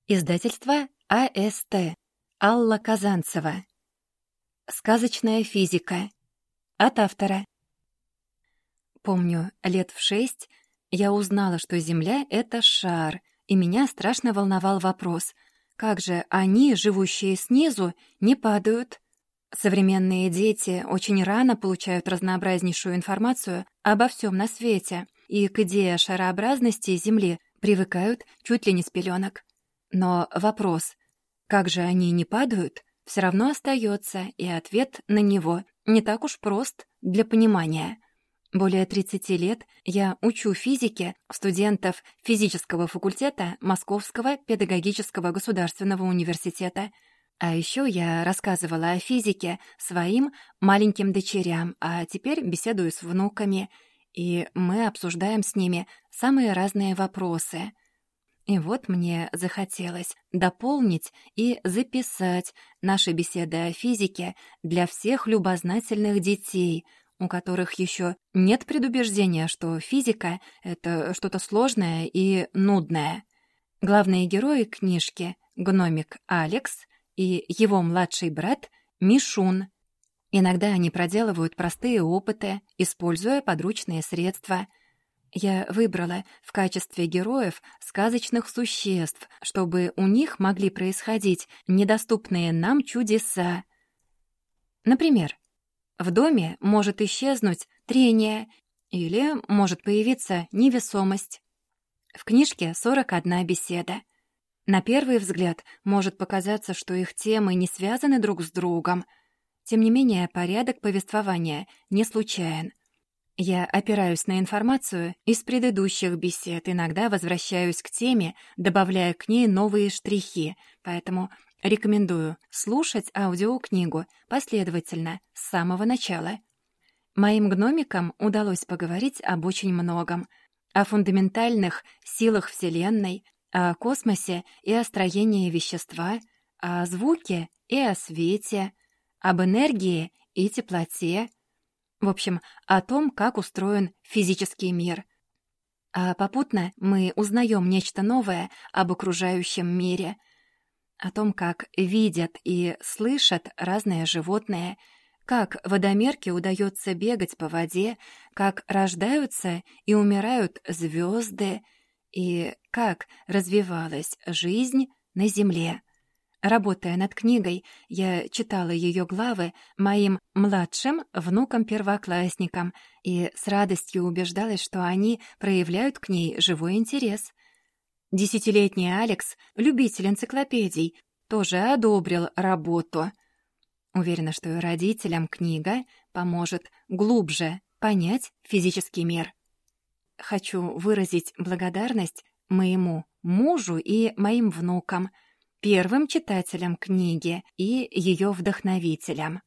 Издательство АСТ. Алла Казанцева. Сказочная физика. От автора. Помню, лет в 6 я узнала, что Земля — это шар, и меня страшно волновал вопрос, как же они, живущие снизу, не падают? Современные дети очень рано получают разнообразнейшую информацию обо всем на свете, и к идее шарообразности Земли привыкают чуть ли не с пеленок. Но вопрос, как же они не падают, все равно остается, и ответ на него не так уж прост для понимания. Более 30 лет я учу физике студентов физического факультета Московского педагогического государственного университета. А еще я рассказывала о физике своим маленьким дочерям, а теперь беседую с внуками, и мы обсуждаем с ними самые разные вопросы. И вот мне захотелось дополнить и записать наши беседы о физике для всех любознательных детей, у которых еще нет предубеждения, что физика — это что-то сложное и нудное. Главные герои книжки — гномик Алекс и его младший брат Мишун. Иногда они проделывают простые опыты, используя подручные средства. Я выбрала в качестве героев сказочных существ, чтобы у них могли происходить недоступные нам чудеса. Например, в доме может исчезнуть трение или может появиться невесомость. В книжке 41 беседа. На первый взгляд может показаться, что их темы не связаны друг с другом. Тем не менее, порядок повествования не случайен. Я опираюсь на информацию из предыдущих бесед, иногда возвращаюсь к теме, добавляя к ней новые штрихи, поэтому рекомендую слушать аудиокнигу последовательно, с самого начала. Моим гномикам удалось поговорить об очень многом. О фундаментальных силах Вселенной, о космосе и о строении вещества, о звуке и о свете, об энергии и теплоте. В общем, о том, как устроен физический мир. А попутно мы узнаем нечто новое об окружающем мире. О том, как видят и слышат разные животные, как водомерке удается бегать по воде, как рождаются и умирают звезды, и как развивалась жизнь на Земле. Работая над книгой, я читала ее главы моим младшим внукам-первоклассникам и с радостью убеждалась, что они проявляют к ней живой интерес. 10-летний Алекс, любитель энциклопедий, тоже одобрил работу. Уверена, что и родителям книга поможет глубже понять физический мир. Хочу выразить благодарность моему мужу и моим внукам, первым читателям книги и ее вдохновителям.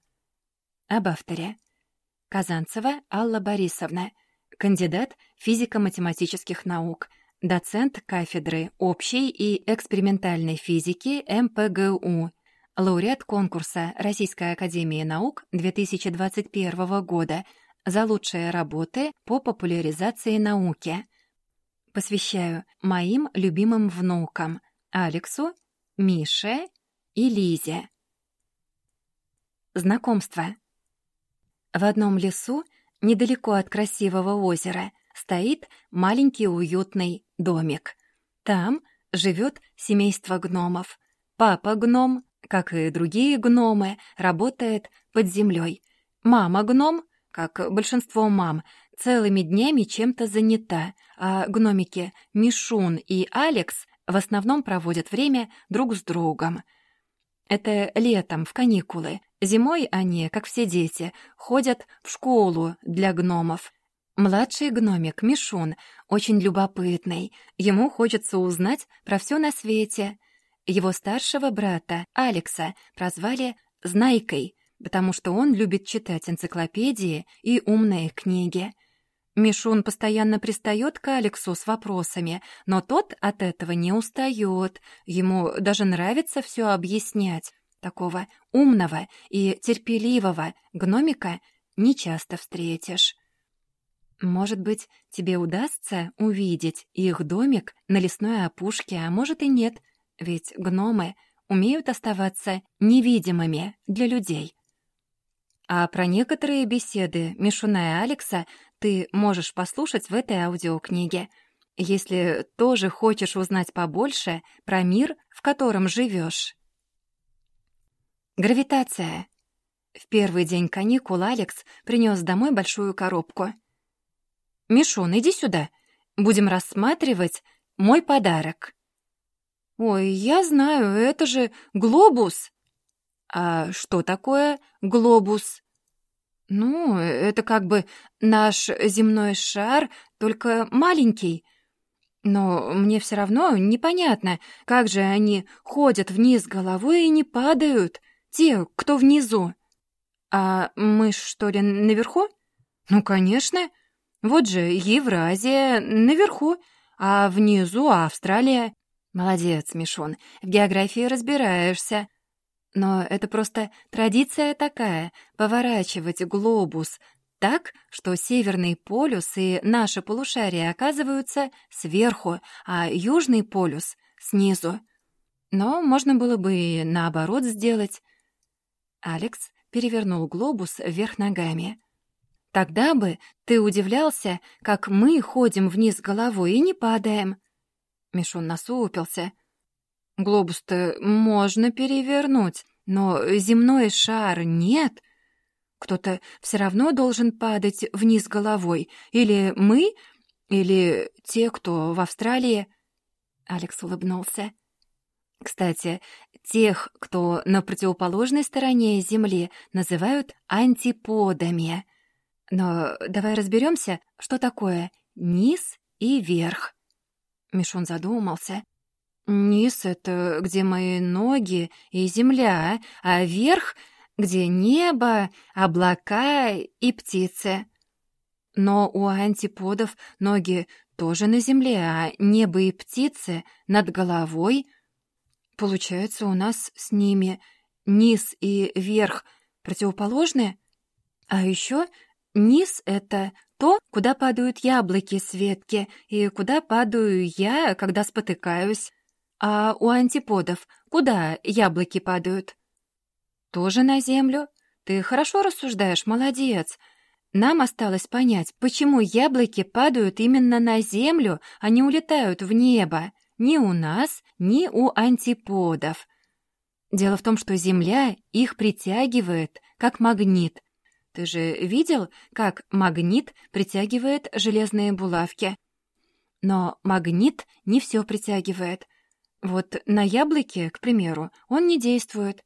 Об авторе. Казанцева Алла Борисовна, кандидат физико-математических наук, доцент кафедры общей и экспериментальной физики МПГУ, лауреат конкурса Российской академии наук 2021 года за лучшие работы по популяризации науки. Посвящаю моим любимым внукам Алексу, Мише и Лизе. Знакомство. В одном лесу, недалеко от красивого озера, стоит маленький уютный домик. Там живет семейство гномов. Папа-гном, как и другие гномы, работает под землей. Мама-гном, как большинство мам, целыми днями чем-то занята, а гномики Мишун и Алекс в основном проводят время друг с другом. Это летом, в каникулы. Зимой они, как все дети, ходят в школу для гномов. Младший гномик Мишун очень любопытный. Ему хочется узнать про все на свете. Его старшего брата Алекса прозвали «Знайкой», потому что он любит читать энциклопедии и умные книги. Мишун постоянно пристает к Алексу с вопросами, но тот от этого не устает. Ему даже нравится все объяснять. Такого умного и терпеливого гномика нечасто встретишь. Может быть, тебе удастся увидеть их домик на лесной опушке, а может и нет. Ведь гномы умеют оставаться невидимыми для людей. А про некоторые беседы Мишуна и Алекса ты можешь послушать в этой аудиокниге, если тоже хочешь узнать побольше про мир, в котором живешь. Гравитация. В первый день каникул Алекс принес домой большую коробку. «Мишун, иди сюда. Будем рассматривать мой подарок». «Ой, я знаю, это же глобус». «А что такое глобус?» «Ну, это как бы наш земной шар, только маленький. Но мне все равно непонятно, как же они ходят вниз головой и не падают, те, кто внизу. А мы что ли наверху? Ну, конечно. Вот же Евразия наверху, а внизу Австралия. Молодец, Мишон, в географии разбираешься. Но это просто традиция такая — поворачивать глобус так, что Северный полюс и наше полушарие оказываются сверху, а Южный полюс — снизу. Но можно было бы и наоборот сделать. Алекс перевернул глобус вверх ногами. «Тогда бы ты удивлялся, как мы ходим вниз головой и не падаем». Мишон насупился. «Глобус-то можно перевернуть, но земной шар нет. Кто-то все равно должен падать вниз головой. Или мы, или те, кто в Австралии». Алекс улыбнулся. «Кстати, тех, кто на противоположной стороне Земли, называют антиподами. Но давай разберемся, что такое низ и верх». Мишон задумался. «Низ — это где мои ноги и земля, а верх — где небо, облака и птицы. Но у антиподов ноги тоже на земле, а небо и птицы над головой. Получается, у нас с ними низ и верх противоположны? А еще низ — это то, куда падают яблоки с ветки, и куда падаю я, когда спотыкаюсь. А у антиподов куда яблоки падают? Тоже на землю? Ты хорошо рассуждаешь, молодец. Нам осталось понять, почему яблоки падают именно на землю, а не улетают в небо. Ни у нас, ни у антиподов. Дело в том, что Земля их притягивает, как магнит. Ты же видел, как магнит притягивает железные булавки? Но магнит не все притягивает. Вот на яблоке, к примеру, он не действует.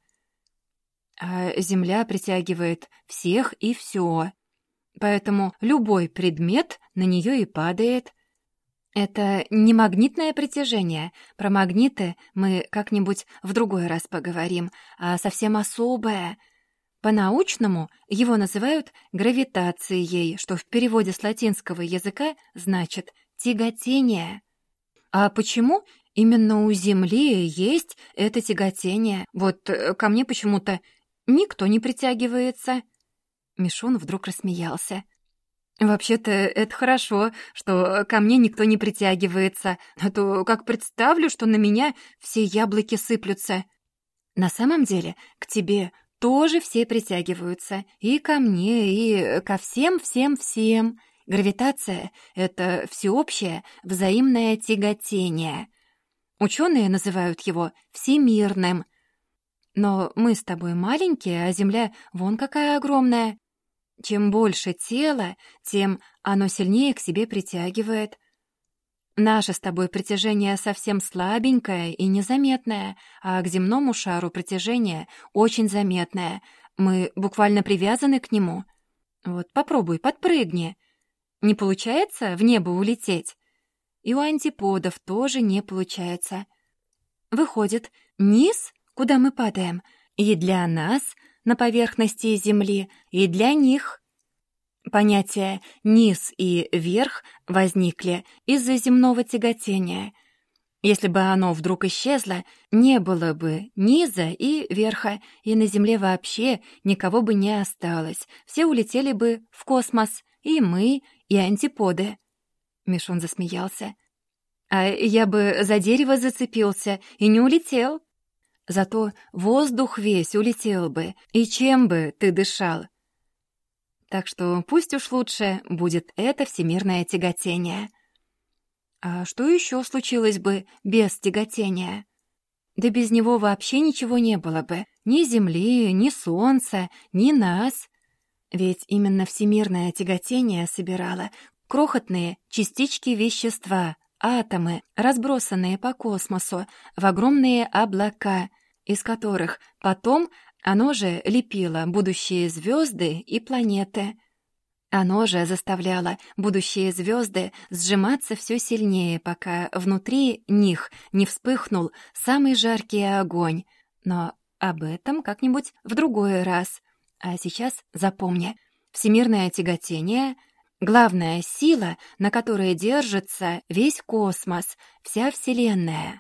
А Земля притягивает всех и все. Поэтому любой предмет на нее и падает. Это не магнитное притяжение. Про магниты мы как-нибудь в другой раз поговорим, а совсем особое. По-научному его называют гравитацией, что в переводе с латинского языка значит «тяготение». А почему именно у Земли есть это тяготение? Вот ко мне почему-то никто не притягивается. Мишун вдруг рассмеялся. «Вообще-то это хорошо, что ко мне никто не притягивается, а то как представлю, что на меня все яблоки сыплются. На самом деле к тебе тоже все притягиваются, и ко мне, и ко всем-всем-всем. Гравитация — это всеобщее взаимное тяготение. Ученые называют его всемирным. Но мы с тобой маленькие, а Земля вон какая огромная. Чем больше тела, тем оно сильнее к себе притягивает. Наше с тобой притяжение совсем слабенькое и незаметное, а к земному шару притяжение очень заметное. Мы буквально привязаны к нему. Вот попробуй, подпрыгни. Не получается в небо улететь? И у антиподов тоже не получается. Выходит, низ, куда мы падаем, и для нас на поверхности Земли, и для них. Понятия «низ» и «верх» возникли из-за земного тяготения. Если бы оно вдруг исчезло, не было бы низа и верха, и на Земле вообще никого бы не осталось. Все улетели бы в космос, и мы, и антиподы. Мишун засмеялся. А я бы за дерево зацепился и не улетел. Зато воздух весь улетел бы, и чем бы ты дышал? Так что пусть уж лучше будет это всемирное тяготение. А что еще случилось бы без тяготения? Да без него вообще ничего не было бы. Ни Земли, ни Солнца, ни нас. Ведь именно всемирное тяготение собирало крохотные частички вещества, атомы, разбросанные по космосу в огромные облака, из которых потом оно же лепило будущие звезды и планеты. Оно же заставляло будущие звезды сжиматься все сильнее, пока внутри них не вспыхнул самый жаркий огонь. Но об этом как-нибудь в другой раз. А сейчас запомни, всемирное тяготение — главная сила, на которой держится весь космос, вся Вселенная.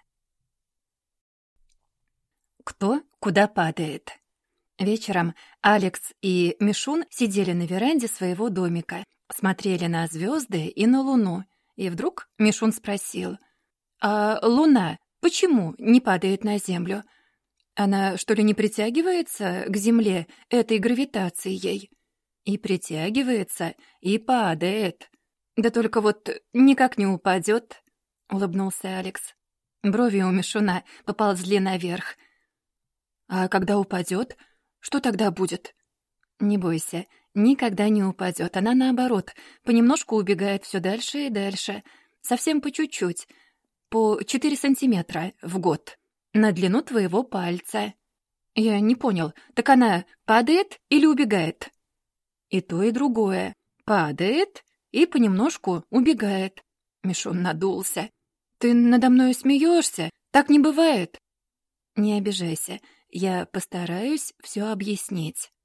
Кто куда падает? Вечером Алекс и Мишун сидели на веранде своего домика, смотрели на звезды и на Луну. И вдруг Мишун спросил: «А Луна почему не падает на Землю? Она, что ли, не притягивается к Земле этой гравитацией?» «И притягивается, и падает. Да только вот никак не упадет», — улыбнулся Алекс. Брови у Мишуна поползли наверх. «А когда упадет, что тогда будет?» «Не бойся, никогда не упадет. Она, наоборот, понемножку убегает все дальше и дальше. Совсем по чуть-чуть. По 4 сантиметра в год. На длину твоего пальца». «Я не понял, так она падает или убегает?» «И то, и другое. Падает и понемножку убегает». Мишун надулся. «Ты надо мной смеешься? Так не бывает». «Не обижайся, я постараюсь все объяснить».